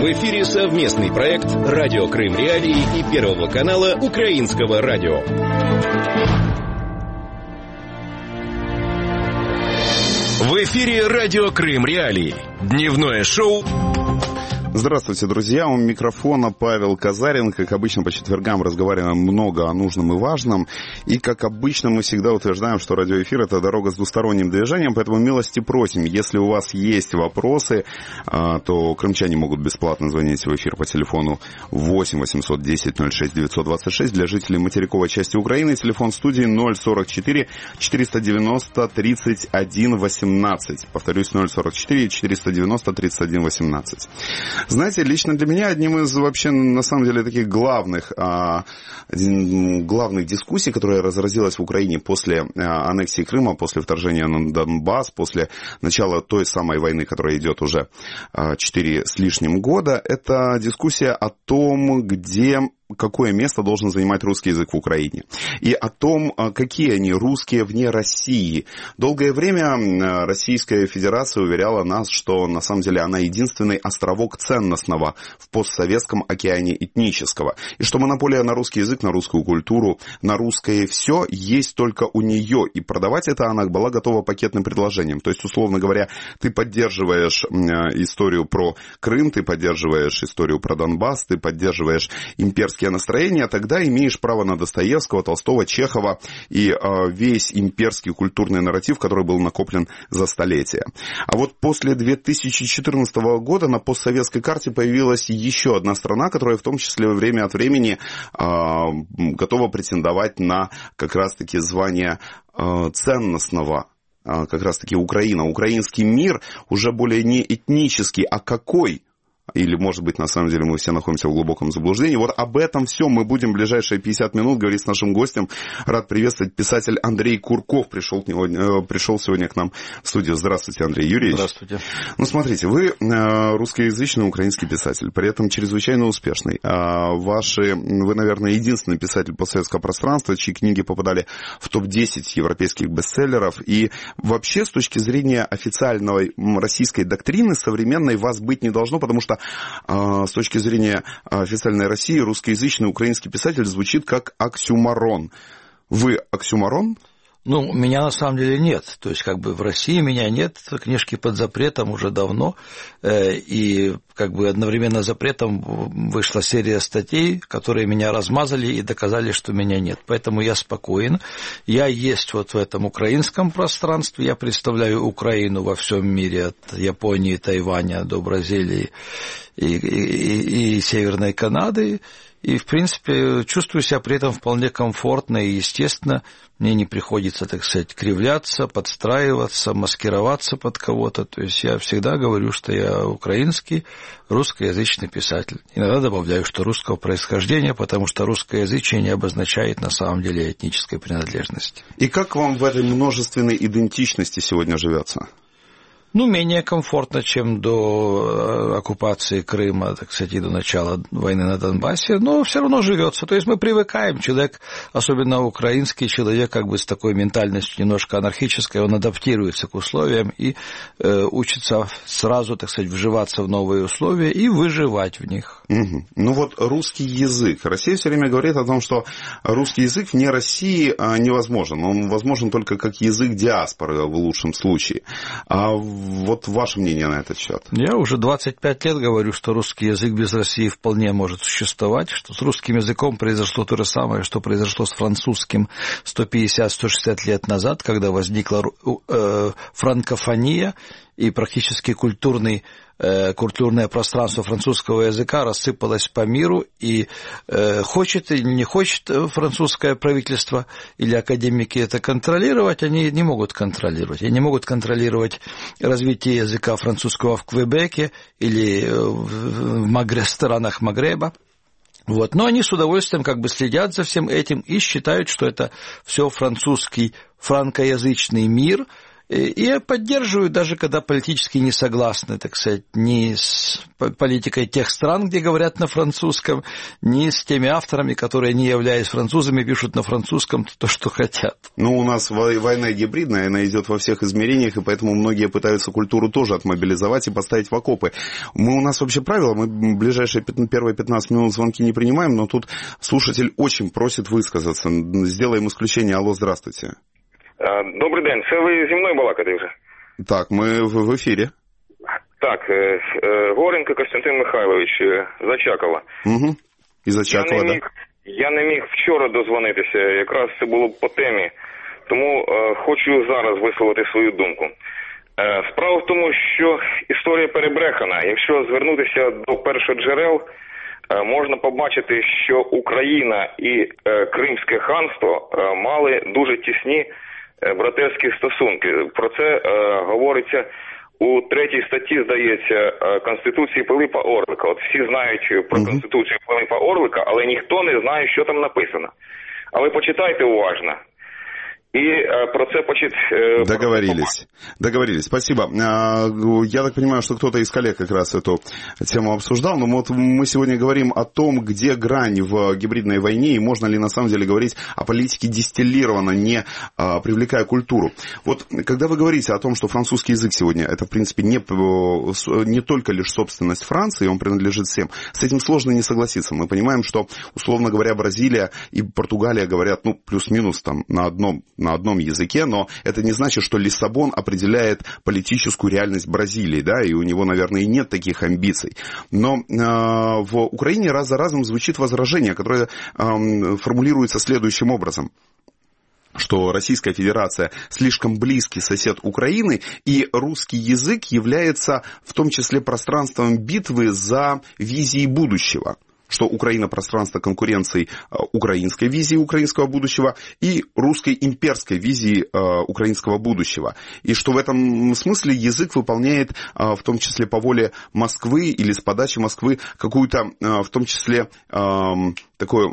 В эфире совместный проект «Радио Крым Реалии» и Первого канала Украинского радио. В эфире «Радио Крым Реалии». Дневное шоу. Здравствуйте, друзья. У микрофона Павел Казарин. Как обычно, по четвергам разговариваем много о нужном и важном. И, как обычно, мы всегда утверждаем, что радиоэфир – это дорога с двусторонним движением. Поэтому милости просим. Если у вас есть вопросы, то крымчане могут бесплатно звонить в эфир по телефону 8 810 06 926. Для жителей материковой части Украины телефон студии 044 490 31 18. Повторюсь, 044 490 31 18. Знаете, лично для меня одним из вообще, на самом деле, таких главных дискуссий, которая разразилась в Украине после аннексии Крыма, после вторжения на Донбасс, после начала той самой войны, которая идет уже 4 с лишним года, это дискуссия о том, какое место должен занимать русский язык в Украине. И о том, какие они русские вне России. Долгое время Российская Федерация уверяла нас, что на самом деле она единственный островок ценностного в постсоветском океане этнического. И что монополия на русский язык, на русскую культуру, на русское все есть только у нее. И продавать это она была готова пакетным предложением. То есть, условно говоря, ты поддерживаешь историю про Крым, ты поддерживаешь историю про Донбасс, ты поддерживаешь имперские настроения, тогда имеешь право на Достоевского, Толстого, Чехова и весь имперский культурный нарратив, который был накоплен за столетия. А вот после 2014 года на постсоветской карте появилась еще одна страна, которая в том числе время от времени готова претендовать на как раз-таки звание ценностного, как раз-таки Украина. Украинский мир уже более не этнический, а какой? Или, может быть, на самом деле мы все находимся в глубоком заблуждении. Вот об этом все мы будем в ближайшие 50 минут говорить с нашим гостем. Рад приветствовать писатель Андрей Курков. Пришел сегодня к нам в студию. Здравствуйте, Андрей Юрьевич. Здравствуйте. Ну, смотрите, вы русскоязычный украинский писатель, при этом чрезвычайно успешный. Вы, наверное, единственный писатель постсоветского пространства, чьи книги попадали в топ-10 европейских бестселлеров. И вообще, с точки зрения официальной российской доктрины, современной вас быть не должно, потому что с точки зрения официальной России русскоязычный украинский писатель звучит как оксюморон. Вы оксюморон? Ну, меня на самом деле нет. То есть, как бы в России меня нет, книжки под запретом уже давно, и как бы одновременно с запретом вышла серия статей, которые меня размазали и доказали, что меня нет. Поэтому я спокоен. Я есть вот в этом украинском пространстве, я представляю Украину во всем мире, от Японии, Тайваня до Бразилии и Северной Канады. И, в принципе, чувствую себя при этом вполне комфортно и естественно. Мне не приходится, так сказать, кривляться, подстраиваться, маскироваться под кого-то. То есть я всегда говорю, что я украинский, русскоязычный писатель. Иногда добавляю, что русского происхождения, потому что русскоязычие не обозначает на самом деле этнической принадлежности. И как вам в этой множественной идентичности сегодня живется? Ну, менее комфортно, чем до оккупации Крыма, так сказать, и до начала войны на Донбассе, но все равно живется. То есть мы привыкаем, человек, особенно украинский человек, как бы с такой ментальностью немножко анархической, он адаптируется к условиям и учится сразу, так сказать, вживаться в новые условия и выживать в них. Угу. Ну вот русский язык. Россия все время говорит о том, что русский язык вне России невозможен. Он возможен только как язык диаспоры в лучшем случае. А вот ваше мнение на этот счет? Я уже 25 лет говорю, что русский язык без России вполне может существовать, что с русским языком произошло то же самое, что произошло с французским 150-160 лет назад, когда возникла франкофония, и практически культурное пространство французского языка рассыпалось по миру, и хочет или не хочет французское правительство или академики это контролировать, они не могут контролировать. Они не могут контролировать развитие языка французского в Квебеке или в странах Магреба. Вот. Но они с удовольствием как бы следят за всем этим и считают, что это все французский франкоязычный мир, и поддерживают, даже когда политически не согласны, так сказать, ни с политикой тех стран, где говорят на французском, ни с теми авторами, которые, не являясь французами, пишут на французском то, что хотят. Ну, у нас война гибридная, она идет во всех измерениях, и поэтому многие пытаются культуру тоже отмобилизовать и поставить в окопы. У нас вообще правило, мы ближайшие первые 15 минут звонки не принимаем, но тут слушатель очень просит высказаться. Сделаем исключение. Алло, здравствуйте. Добрий день. Це ви зі мною балакати вже? Так, ми в ефірі. Так, Горенко Костянтин Михайлович, Зачакова. Угу. Із Зачакова, так. Я не міг вчора дозвонитися, якраз це було по темі, тому хочу зараз висловити свою думку. Справа в тому, що історія перебрехана. Якщо звернутися до першоджерел, можна побачити, що Україна і Кримське ханство мали дуже тісні братерські стосунки. Про це говориться у 3 статті, здається, Конституції Пилипа Орлика. От всі знають про Конституцію Пилипа Орлика, але ніхто не знає, що там написано. А ви почитайте уважно. И про це Договорились. Спасибо. Я так понимаю, что кто-то из коллег как раз эту тему обсуждал, но вот мы сегодня говорим о том, где грань в гибридной войне, и можно ли на самом деле говорить о политике дистиллированно, не привлекая культуру. Вот когда вы говорите о том, что французский язык сегодня, это в принципе не только лишь собственность Франции, он принадлежит всем, с этим сложно не согласиться. Мы понимаем, что, условно говоря, Бразилия и Португалия говорят, плюс-минус там на одном языке, но это не значит, что Лиссабон определяет политическую реальность Бразилии, да, и у него, наверное, и нет таких амбиций. Но в Украине раз за разом звучит возражение, которое формулируется следующим образом, что Российская Федерация слишком близкий сосед Украины, и русский язык является в том числе пространством битвы за визии будущего. Что Украина пространство конкуренции украинской визии украинского будущего и русской имперской визии украинского будущего. И что в этом смысле язык выполняет в том числе по воле Москвы или с подачи Москвы какую-то в том числе такую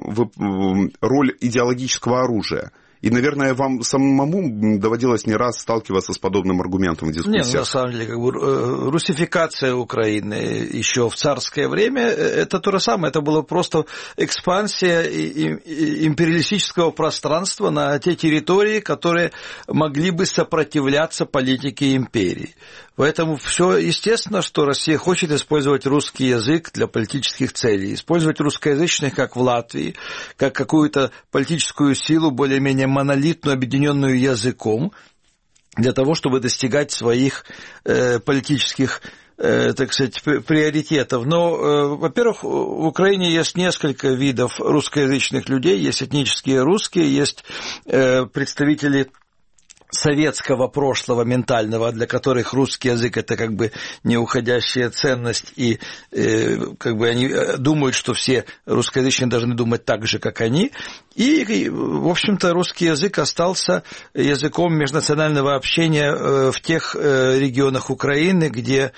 роль идеологического оружия. И, наверное, вам самому доводилось не раз сталкиваться с подобным аргументом в дискуссиях. Нет, на самом деле, русификация Украины еще в царское время, это то же самое, это была просто экспансия империалистического пространства на те территории, которые могли бы сопротивляться политике империи. Поэтому все естественно, что Россия хочет использовать русский язык для политических целей, использовать русскоязычных, как в Латвии, как какую-то политическую силу, более-менее монолитную, объединенную языком, для того, чтобы достигать своих политических, так сказать, приоритетов. Но, во-первых, в Украине есть несколько видов русскоязычных людей, есть этнические русские, есть представители советского прошлого ментального, для которых русский язык это как бы неуходящая ценность, и как бы они думают, что все русскоязычные должны думать так же, как они. И, в общем-то, русский язык остался языком межнационального общения в тех регионах Украины, где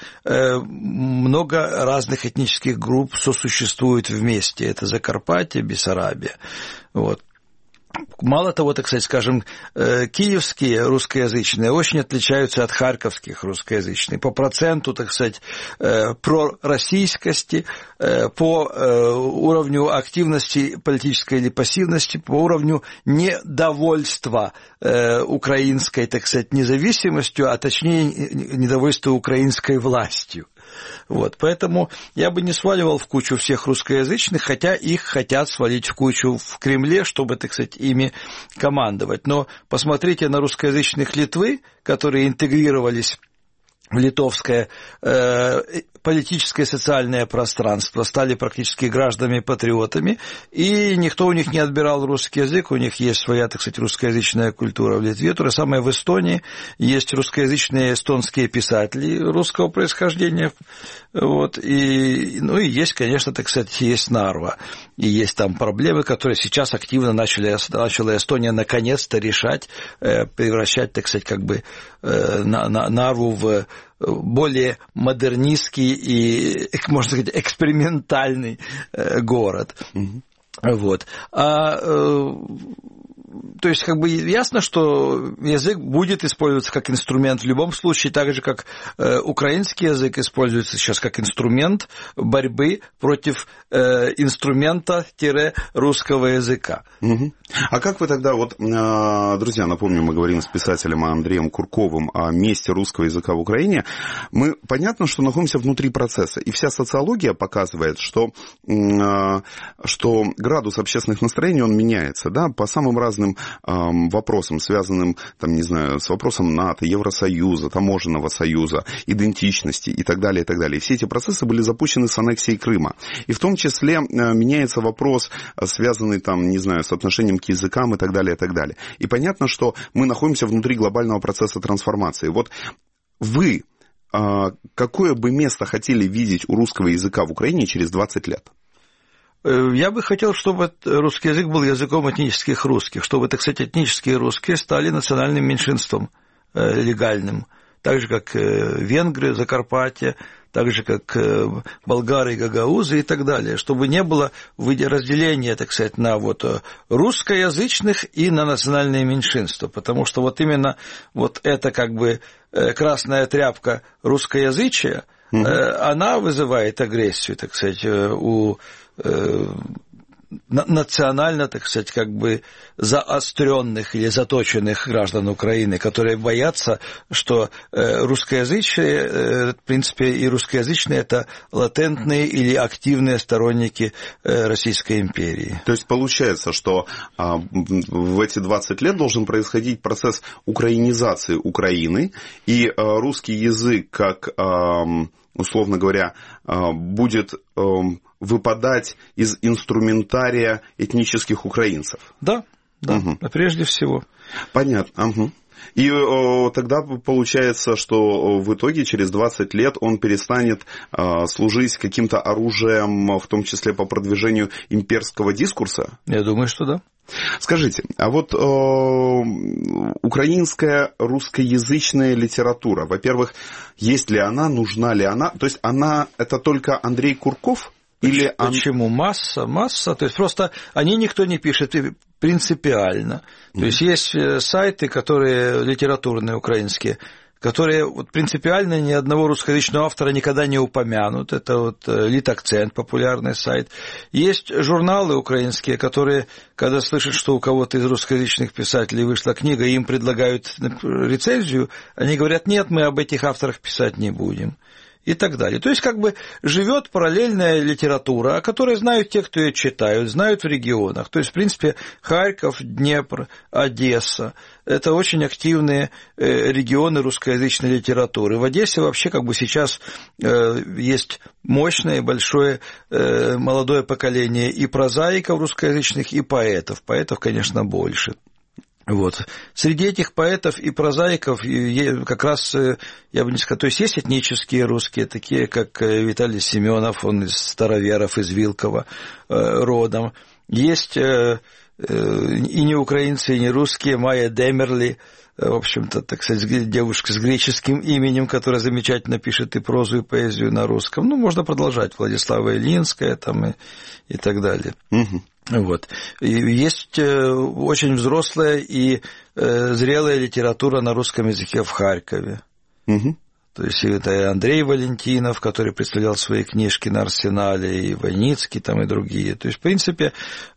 много разных этнических групп сосуществуют вместе. Это Закарпатье, Бессарабия. Вот. Мало того, так сказать, скажем, киевские русскоязычные очень отличаются от харьковских русскоязычных по проценту, так сказать, пророссийскости, по уровню активности политической или пассивности, по уровню недовольства украинской, так сказать, независимостью, а точнее недовольства украинской властью. Вот, поэтому я бы не сваливал в кучу всех русскоязычных, хотя их хотят свалить в кучу в Кремле, чтобы, так сказать, ими командовать. Но посмотрите на русскоязычных Литвы, которые интегрировались в литовское политическое и социальное пространство, стали практически гражданами-патриотами, и никто у них не отбирал русский язык, у них есть своя, так сказать, русскоязычная культура в Литве. То же самое в Эстонии, есть русскоязычные эстонские писатели русского происхождения, вот, и есть, конечно, так сказать, есть Нарва, и есть там проблемы, которые сейчас активно начала Эстония наконец-то решать, превращать, так сказать, как бы Нарву в более модернистский и, можно сказать, экспериментальный город. Вот. то есть, как бы ясно, что язык будет использоваться как инструмент в любом случае, так же, как украинский язык используется сейчас как инструмент борьбы против инструмента-русского языка. Угу. А как вы тогда, вот, друзья, напомню, мы говорим с писателем Андреем Курковым о месте русского языка в Украине. Мы, понятно, что находимся внутри процесса, и вся социология показывает, что градус общественных настроений, он меняется, да, по самым разным вопросам, связанным, там, не знаю, с вопросом НАТО, Евросоюза, таможенного союза, идентичности и так далее, и так далее. И все эти процессы были запущены с аннексией Крыма. И в том числе меняется вопрос, связанный, там, не знаю, с отношением к языкам и так далее, и так далее. И понятно, что мы находимся внутри глобального процесса трансформации. Вот вы какое бы место хотели видеть у русского языка в Украине через 20 лет? Я бы хотел, чтобы русский язык был языком этнических русских, чтобы, так сказать, этнические русские стали национальным меньшинством легальным, так же, как венгры, Закарпатье, так же, как болгары, гагаузы и так далее, чтобы не было разделения, так сказать, на вот русскоязычных и на национальные меньшинства, потому что вот именно вот эта как бы красная тряпка русскоязычия, она вызывает агрессию, так сказать, у национально, так сказать, как бы заостренных или заточенных граждан Украины, которые боятся, что русскоязычие, в принципе, и русскоязычные – это латентные или активные сторонники Российской империи. То есть получается, что в эти 20 лет должен происходить процесс украинизации Украины, и русский язык, как, условно говоря, будет выпадать из инструментария этнических украинцев. Да, угу. Прежде всего. Понятно. Угу. И тогда получается, что в итоге через 20 лет он перестанет служить каким-то оружием, в том числе по продвижению имперского дискурса? Я думаю, что да. Скажите, а вот украинская русскоязычная литература, во-первых, есть ли она, нужна ли она? То есть она, это только Андрей Курков? Или почему? Масса. То есть просто о ней никто не пишет принципиально. То есть есть сайты, которые литературные украинские, которые вот принципиально ни одного русскоязычного автора никогда не упомянут. Это вот Литакцент, популярный сайт. Есть журналы украинские, которые, когда слышат, что у кого-то из русскоязычных писателей вышла книга, им предлагают рецензию, они говорят: нет, мы об этих авторах писать не будем. И так далее. То есть, как бы живет параллельная литература, о которой знают те, кто ее читают, знают в регионах. То есть, в принципе, Харьков, Днепр, Одесса – это очень активные регионы русскоязычной литературы. В Одессе вообще как бы сейчас есть мощное, большое молодое поколение и прозаиков русскоязычных, и поэтов. Поэтов, конечно, больше. Вот. Среди этих поэтов и прозаиков как раз, я бы не сказал, то есть есть этнические русские, такие как Виталий Семенов, он из староверов, из Вилкова родом. Есть и не украинцы, и не русские, Майя Демерли, в общем-то, так сказать, девушка с греческим именем, которая замечательно пишет и прозу, и поэзию на русском. Ну, можно продолжать, Владислава Ильинская там и так далее. Угу. Вот. И есть очень взрослая и зрелая литература на русском языке в Харькове. Угу. То есть это Андрей Валентинов, который представлял свои книжки на Арсенале, и Войницкий там, и другие. То есть, в принципе,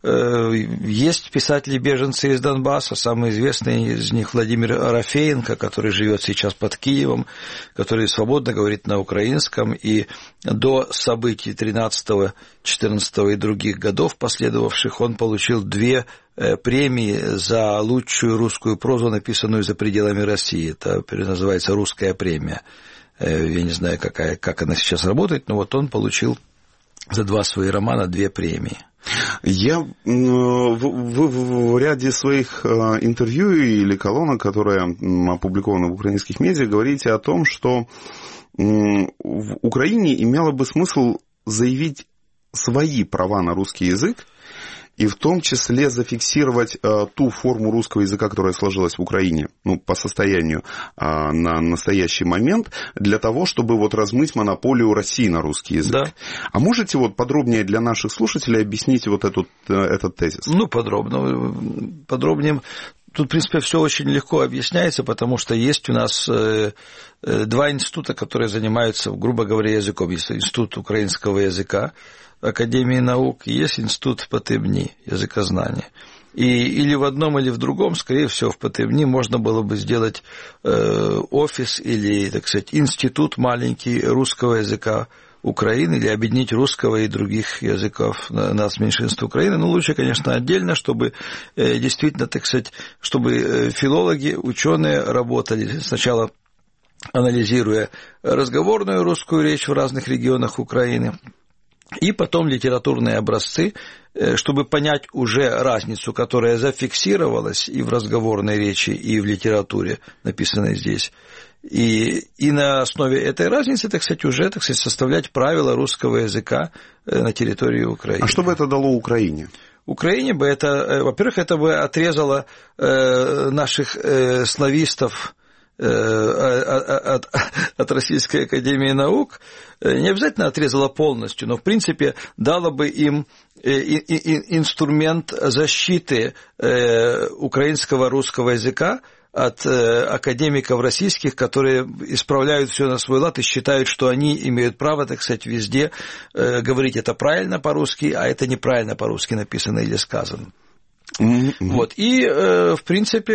есть писатели-беженцы из Донбасса, самый известный из них Владимир Арафеенко, который живет сейчас под Киевом, который свободно говорит на украинском, и до событий 13-го, 14-го и других годов последовавших он получил 2 премии за лучшую русскую прозу, написанную за пределами России. Это называется «Русская премия». Я не знаю, как она сейчас работает, но вот он получил за 2 свои романа 2 премии. Я в ряде своих интервью или колонок, которые опубликованы в украинских медиа, говорите о том, что в Украине имело бы смысл заявить свои права на русский язык, и в том числе зафиксировать ту форму русского языка, которая сложилась в Украине, ну, по состоянию на настоящий момент, для того, чтобы вот размыть монополию России на русский язык. Да. А можете вот подробнее для наших слушателей объяснить вот этот тезис? Ну, подробнее. Тут, в принципе, все очень легко объясняется, потому что есть у нас два института, которые занимаются, грубо говоря, языком. Есть институт украинского языка Академии наук, и есть институт ПТИБНИ, языкознания. И или в одном, или в другом, скорее всего, в ПТИБНИ можно было бы сделать офис или, так сказать, институт маленький русского языка Украины, или объединить русского и других языков нацменьшинств Украины. Но лучше, конечно, отдельно, чтобы действительно, так сказать, чтобы филологи, ученые работали сначала, анализируя разговорную русскую речь в разных регионах Украины, и потом литературные образцы, чтобы понять уже разницу, которая зафиксировалась и в разговорной речи, и в литературе, написанной здесь. И на основе этой разницы, так сказать, уже, так сказать, составлять правила русского языка на территории Украины. А что бы это дало Украине? Украине бы это, во-первых, это бы отрезало наших славистов от Российской Академии Наук, не обязательно отрезала полностью, но в принципе дала бы им инструмент защиты украинского русского языка от академиков российских, которые исправляют все на свой лад и считают, что они имеют право, так сказать, везде говорить это правильно по-русски, а это неправильно по-русски написано или сказано. Вот. И, в принципе,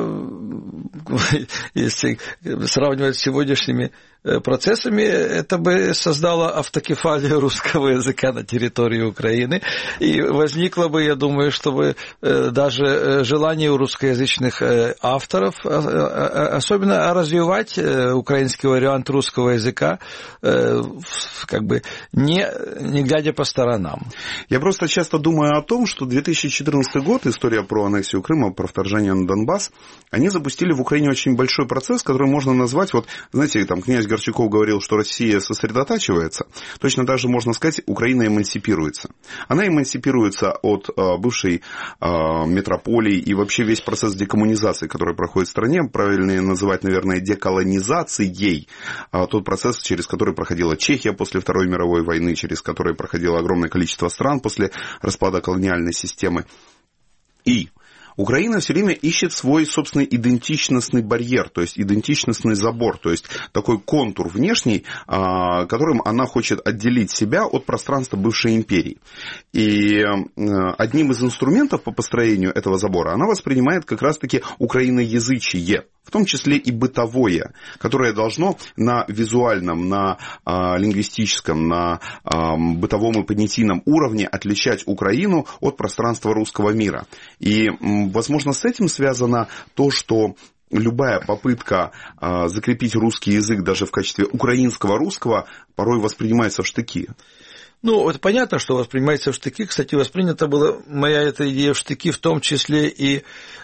если сравнивать с сегодняшними процессами, это бы создало автокефалию русского языка на территории Украины, и возникло бы, я думаю, чтобы даже желание у русскоязычных авторов, особенно развивать украинский вариант русского языка, как бы не глядя по сторонам. Я просто часто думаю о том, что 2014 год, история про аннексию Крыма, про вторжение на Донбасс, они запустили в Украине очень большой процесс, который можно назвать, вот, знаете, там князь Горчаков говорил, что Россия сосредотачивается, точно так же можно сказать, Украина эмансипируется. Она эмансипируется от бывшей метрополии, и вообще весь процесс декоммунизации, который проходит в стране, правильнее называть, наверное, деколонизацией, тот процесс, через который проходила Чехия после Второй мировой войны, через который проходило огромное количество стран после распада колониальной системы. И Украина все время ищет свой собственный идентичностный барьер, то есть идентичностный забор, то есть такой контур внешний, которым она хочет отделить себя от пространства бывшей империи. И одним из инструментов по построению этого забора она воспринимает как раз-таки украиноязычие, в том числе и бытовое, которое должно на визуальном, на лингвистическом, на бытовом и понятийном уровне отличать Украину от пространства русского мира. И, возможно, с этим связано то, что любая попытка закрепить русский язык даже в качестве украинского русского порой воспринимается в штыки. Ну, это понятно, что воспринимается в штыки. Кстати, воспринята была моя эта идея в штыки, в том числе и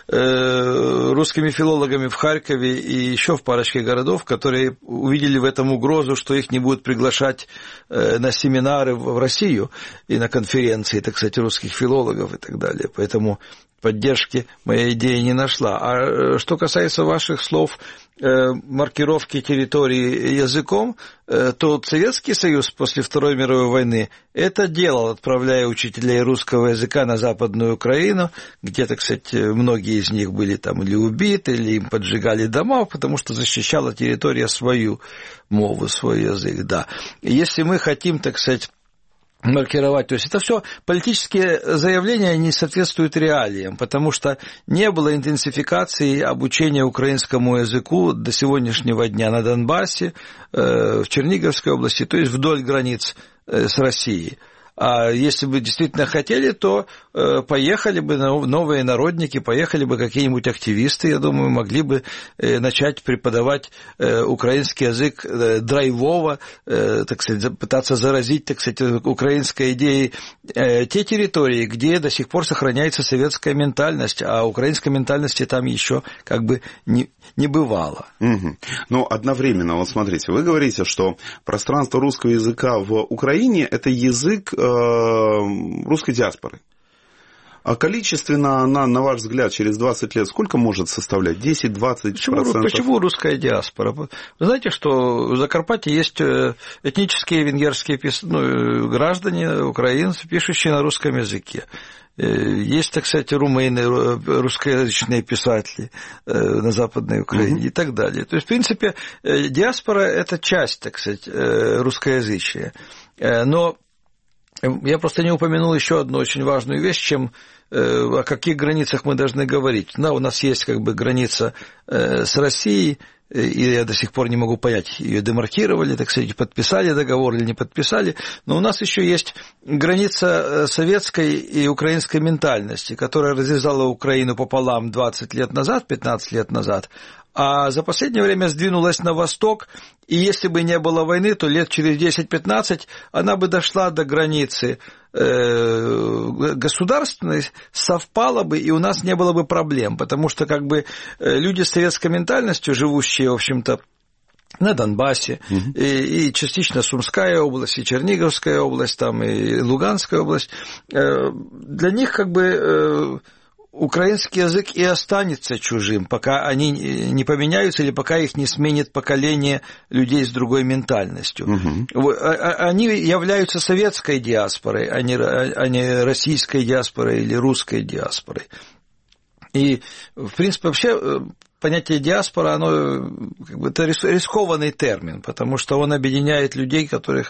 русскими филологами в Харькове и еще в парочке городов, которые увидели в этом угрозу, что их не будут приглашать на семинары в Россию и на конференции, так сказать, русских филологов и так далее. Поэтому поддержки моя идея не нашла. А что касается ваших слов маркировки территории языком, то Советский Союз после Второй мировой войны это делал, отправляя учителей русского языка на Западную Украину, где, так сказать, многие из них были там или убиты, или им поджигали дома, потому что защищала территория свою мову, свой язык, да. И если мы хотим, так сказать, маркировать. То есть это все политические заявления не соответствуют реалиям, потому что не было интенсификации обучения украинскому языку до сегодняшнего дня на Донбассе, в Черниговской области, то есть вдоль границ с Россией. А если бы действительно хотели, то поехали бы новые народники, поехали бы какие-нибудь активисты, я думаю, могли бы начать преподавать украинский язык драйвово, так сказать, пытаться заразить, так сказать, украинской идеей те территории, где до сих пор сохраняется советская ментальность, а украинской ментальности там еще как бы не бывало. Угу. Но одновременно, вот смотрите, вы говорите, что пространство русского языка в Украине – это язык русской диаспоры. А количественно она, на ваш взгляд, через 20 лет сколько может составлять? 10-20%? Почему русская диаспора? Вы знаете, что в Закарпатье есть этнические венгерские граждане, украинцы, пишущие на русском языке. Есть, так сказать, румыны, русскоязычные писатели на Западной Украине и так далее. То есть, в принципе, диаспора – это часть, так сказать, русскоязычия. Но я просто не упомянул еще одну очень важную вещь, о каких границах мы должны говорить. Да, у нас есть как бы граница с Россией, и я до сих пор не могу понять, ее демаркировали, так сказать, подписали договор или не подписали, но у нас еще есть граница советской и украинской ментальности, которая разрезала Украину пополам 20 лет назад, 15 лет назад, а за последнее время сдвинулась на восток, и если бы не было войны, то лет через 10-15 она бы дошла до границы государственной, совпала бы, и у нас не было бы проблем, потому что как бы люди с советской ментальностью, живущие, в общем-то, на Донбассе, и частично Сумская область, и Черниговская область, там, и Луганская область, для них как бы украинский язык и останется чужим, пока они не поменяются или пока их не сменит поколение людей с другой ментальностью. Они являются советской диаспорой, а не российской диаспорой или русской диаспорой. И, в принципе, вообще понятие диаспора, оно как бы, это рискованный термин, потому что он объединяет людей, которые,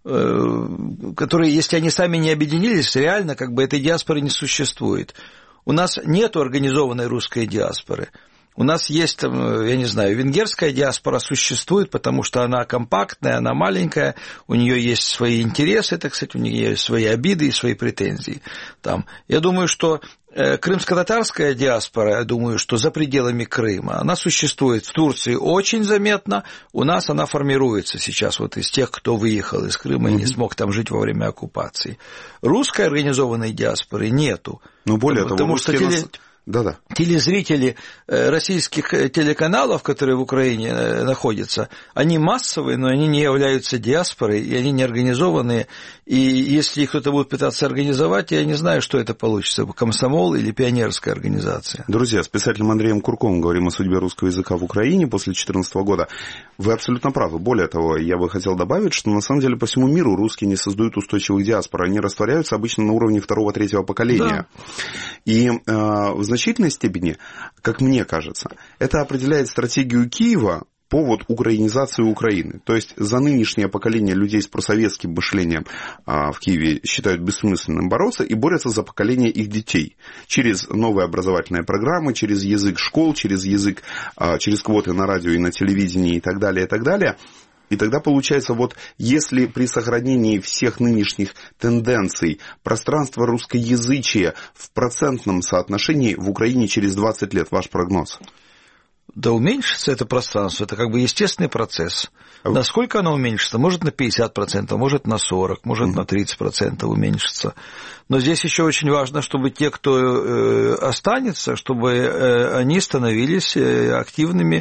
если они сами не объединились, реально как бы этой диаспоры не существует. У нас нет организованной русской диаспоры. У нас есть, я не знаю, венгерская диаспора существует, потому что она компактная, она маленькая, у нее есть свои интересы, так сказать, у нее есть свои обиды и свои претензии. Там. Я думаю, что крымско-татарская диаспора, я думаю, что за пределами Крыма, она существует в Турции очень заметно, у нас она формируется сейчас вот из тех, кто выехал из Крыма и не смог там жить во время оккупации. Русской организованной диаспоры нету. Но более потому того, что телезрители российских телеканалов, которые в Украине находятся, они массовые, но они не являются диаспорой, и они не организованные. И если их кто-то будет пытаться организовать, я не знаю, что это получится, комсомол или пионерская организация. Друзья, с писателем Андреем Курковым говорим о судьбе русского языка в Украине после 2014 года. Вы абсолютно правы. Более того, я бы хотел добавить, что на самом деле по всему миру русские не создают устойчивых диаспор, они растворяются обычно на уровне 2-3 поколения. Да. И в значительной степени, как мне кажется, это определяет стратегию Киева по вот украинизации Украины. То есть за нынешнее поколение людей с просоветским мышлением в Киеве считают бессмысленным бороться и борются за поколение их детей. Через новые образовательные программы, через язык школ, через квоты на радио и на телевидении и так далее, и так далее. И тогда получается, вот если при сохранении всех нынешних тенденций пространство русскоязычия в процентном соотношении в Украине через 20 лет, ваш прогноз? Да уменьшится это пространство, это как бы естественный процесс. Насколько оно уменьшится? Может на 50%, может на 40%, может на 30% уменьшится. Но здесь еще очень важно, чтобы те, кто останется, чтобы они становились активными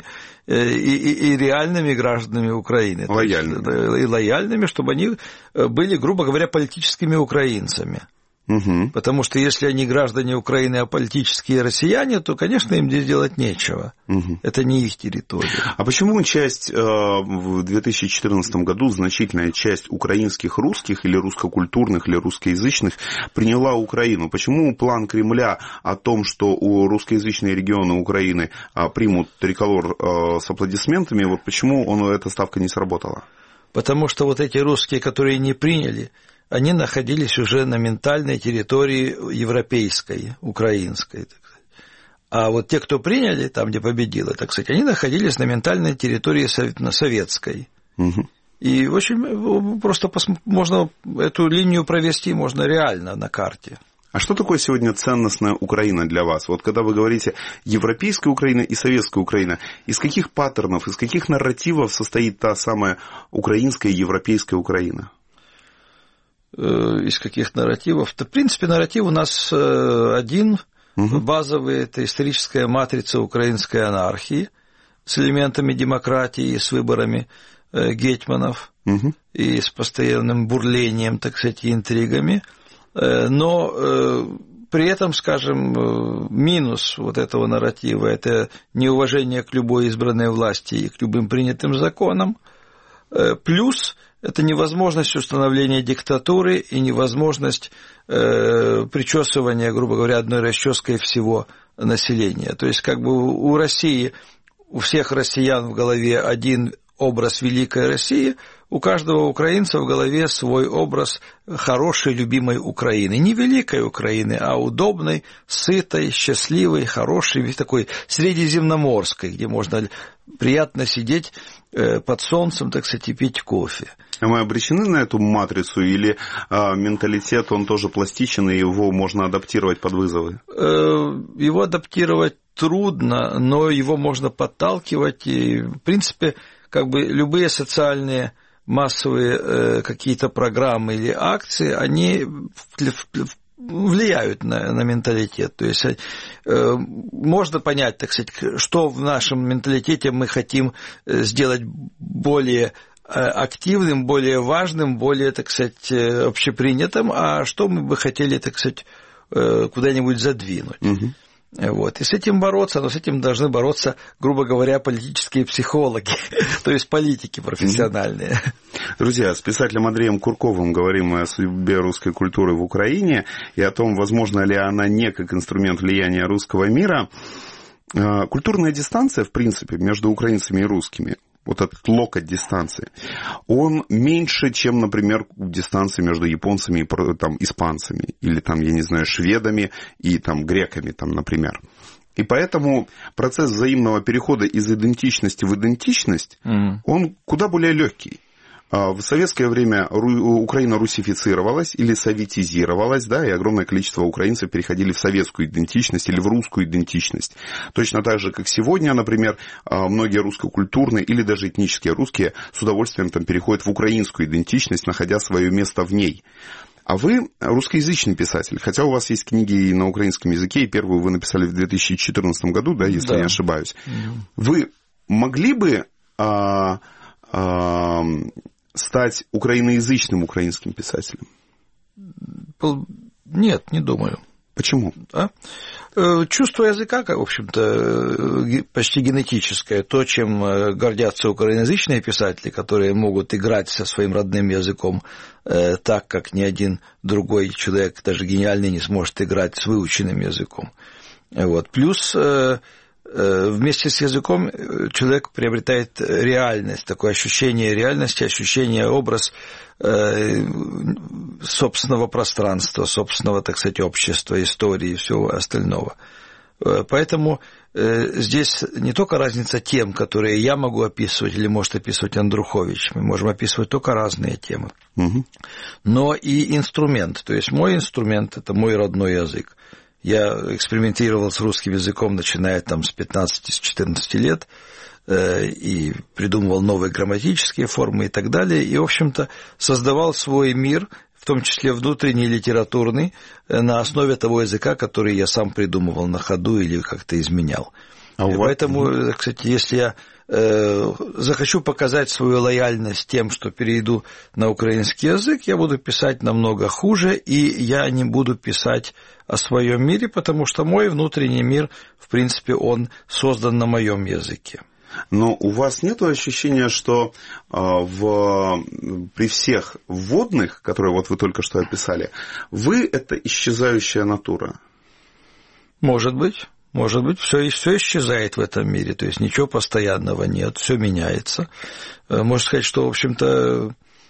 и реальными гражданами Украины. Лояльными. И лояльными, чтобы они были, грубо говоря, политическими украинцами. Потому что если они граждане Украины, а политические россияне, то, конечно, им здесь делать нечего. Это не их территория. А почему в 2014 году значительная часть украинских русских или русскокультурных, или русскоязычных приняла Украину? Почему план Кремля о том, что русскоязычные регионы Украины примут триколор с аплодисментами, вот почему эта ставка не сработала? Потому что вот эти русские, которые не приняли, они находились уже на ментальной территории европейской, украинской, так сказать. А вот те, кто приняли, там, где победила, так сказать, они находились на ментальной территории советской. И очень просто можно эту линию провести, можно реально на карте. А что такое сегодня ценностная Украина для вас? Вот когда вы говорите европейская Украина и советская Украина, из каких паттернов, из каких нарративов состоит та самая украинская и европейская Украина? Из каких нарративов? В принципе, нарратив у нас один, базовый, это историческая матрица украинской анархии с элементами демократии, с выборами гетьманов и с постоянным бурлением, так сказать, и интригами. Но при этом, скажем, минус вот этого нарратива – это неуважение к любой избранной власти и к любым принятым законам, плюс это невозможность установления диктатуры и невозможность причесывания, грубо говоря, одной расческой всего населения. То есть как бы у России, у всех россиян в голове один образ великой России, у каждого украинца в голове свой образ хорошей, любимой Украины. Не великой Украины, а удобной, сытой, счастливой, хорошей, такой средиземноморской, где можно приятно сидеть под солнцем, так сказать, и пить кофе. А мы обречены на эту матрицу, или менталитет, он тоже пластичен, и его можно адаптировать под вызовы? Его адаптировать трудно, но его можно подталкивать, и, в принципе, как бы любые социальные массовые какие-то программы или акции, они влияют на менталитет. То есть можно понять, так сказать, что в нашем менталитете мы хотим сделать более активным, более важным, более, так сказать, общепринятым, а что мы бы хотели, так сказать, куда-нибудь задвинуть. Угу. Вот. И с этим бороться, но с этим должны бороться, грубо говоря, политические психологи, то есть политики профессиональные. Друзья, с писателем Андреем Курковым говорим о судьбе русской культуры в Украине и о том, возможно ли она не как инструмент влияния русского мира. Культурная дистанция, в принципе, между украинцами и русскими, вот этот локоть дистанции, он меньше, чем, например, дистанция между японцами и там, испанцами, или, там, я не знаю, шведами и там, греками, там, например. И поэтому процесс взаимного перехода из идентичности в идентичность, он куда более легкий. В советское время Украина русифицировалась или советизировалась, да, и огромное количество украинцев переходили в советскую идентичность или в русскую идентичность. Точно так же, как сегодня, например, многие русскокультурные или даже этнические русские с удовольствием там переходят в украинскую идентичность, находя свое место в ней. А вы русскоязычный писатель, хотя у вас есть книги и на украинском языке, и первую вы написали в 2014 году, да, если не ошибаюсь. Вы могли бы стать украиноязычным украинским писателем? Нет, не думаю. Почему? Чувство языка, в общем-то, почти генетическое. То, чем гордятся украиноязычные писатели, которые могут играть со своим родным языком так, как ни один другой человек, даже гениальный, не сможет играть с выученным языком. Вот. Плюс вместе с языком человек приобретает реальность, такое ощущение реальности, ощущение, образ собственного пространства, собственного, так сказать, общества, истории и всего остального. Поэтому здесь не только разница тем, которые я могу описывать или может описывать Андрухович, мы можем описывать только разные темы, но и инструмент. То есть мой инструмент – это мой родной язык. Я экспериментировал с русским языком, начиная там с 15-14 лет, и придумывал новые грамматические формы и так далее, и, в общем-то, создавал свой мир, в том числе внутренний, литературный, на основе того языка, который я сам придумывал на ходу или как-то изменял. Поэтому, кстати, если я захочу показать свою лояльность тем, что перейду на украинский язык, я буду писать намного хуже, и я не буду писать о своем мире, потому что мой внутренний мир, в принципе, он создан на моем языке. Но у вас нет ощущения, что при всех вводных, которые вот вы только что описали, вы – это исчезающая натура? Может быть. Может быть, все исчезает в этом мире, то есть ничего постоянного нет, все меняется. Можно сказать, что, в общем-то,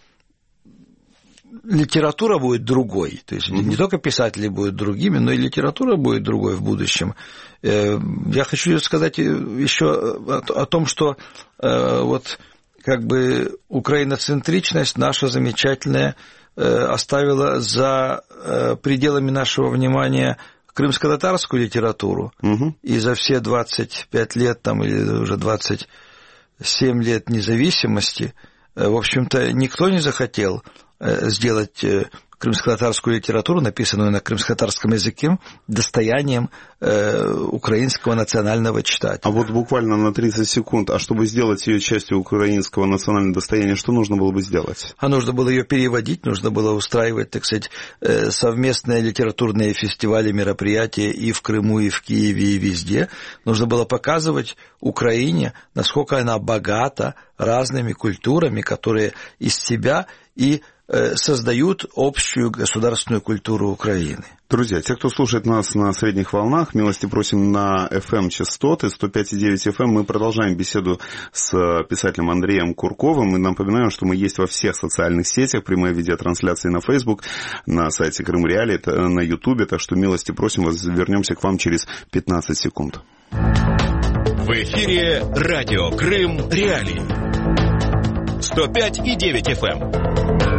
литература будет другой, то есть не только писатели будут другими, но и литература будет другой в будущем. Я хочу сказать еще о том, что вот как бы украиноцентричность наша замечательная оставила за пределами нашего внимания крымско-татарскую литературу, и за все 25 лет там, или уже 27 лет независимости, в общем-то, никто не захотел сделать крымско-татарскую литературу, написанную на крымско-татарском языке, достоянием украинского национального читателя. А вот буквально на 30 секунд, а чтобы сделать ее частью украинского национального достояния, что нужно было бы сделать? А нужно было ее переводить, нужно было устраивать, так сказать, совместные литературные фестивали, мероприятия и в Крыму, и в Киеве, и везде. Нужно было показывать Украине, насколько она богата разными культурами, которые из себя и создают общую государственную культуру Украины. Друзья, те, кто слушает нас на средних волнах, милости просим на FM-частоты 105,9 FM. Мы продолжаем беседу с писателем Андреем Курковым. И напоминаем, что мы есть во всех социальных сетях, прямые видеотрансляции на Facebook, на сайте Крым Реалии, на YouTube. Так что милости просим вас, вернемся к вам через 15 секунд. В эфире радио Крым Реалии. 105,9 FM.